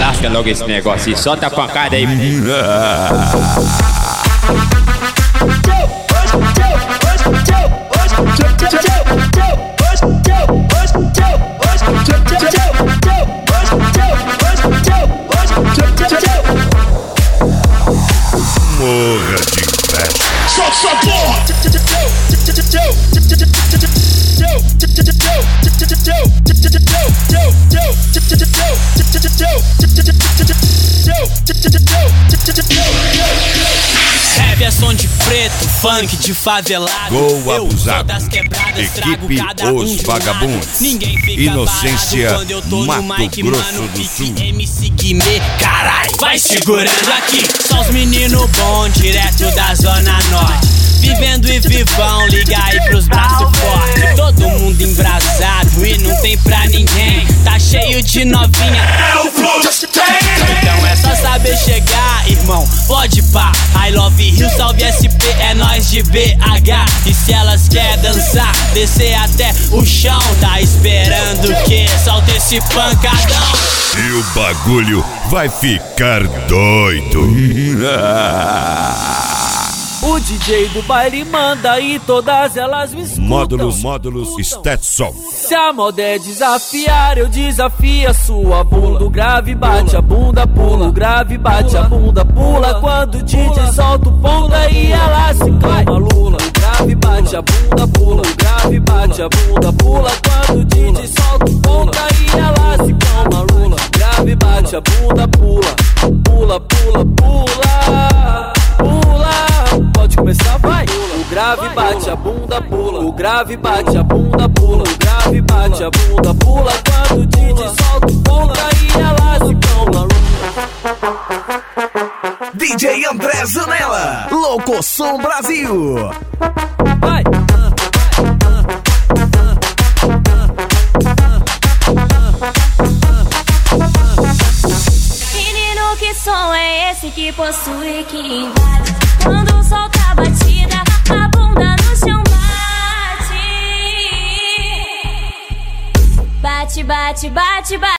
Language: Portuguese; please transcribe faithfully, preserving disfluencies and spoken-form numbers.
Lasca logo esse negócio e solta a pancada aí. Morra de inveja. Solta essa porra! Rap é som de preto, funk de favelado. Gol abusado. Das quebradas, Equipe cada Os um de um Vagabundos. lado. Ninguém fica Inocência, parado quando eu tô Mato no mic, Grosso mano, do pique Sul. M C Guimê, carai, vai segurando aqui. Só os meninos bons, direto da Zona Norte. Vivendo e vivão, liga aí pros braços fortes. Todo mundo embrasado e não tem pra ninguém. Tá cheio de novinha. Então é só saber chegar, irmão, pode pá. I love Rio, salve S P, é nós de B H. E se elas quer dançar, descer até o chão, tá esperando o quê? Solta esse pancadão. E o bagulho vai ficar doido. O D J do baile manda e todas elas me escutam. Módulos, módulos, Stetson. Se a moda é desafiar, eu desafio a sua bunda. O grave bate, a bunda pula. O grave bate, a bunda pula. Quando o D J solta o ponta e ela se calma, lula. O grave bate, a bunda pula. O grave bate, a bunda pula. Quando o D J solta o ponta e ela se calma, lula. O grave bate, a bunda pula. Pula, pula, pula. Pula. Pode começar, vai. O grave bate, a bunda pula. O grave bate, a bunda pula. O grave bate, a bunda pula. Quando o D J solta o ponta e ela se calma. D J André Zanella, Locoção Brasil. Vai. Menino, que som é esse que possui, que invade? Quando solta a batida, a bunda no chão bate. Bate, bate, bate, bate.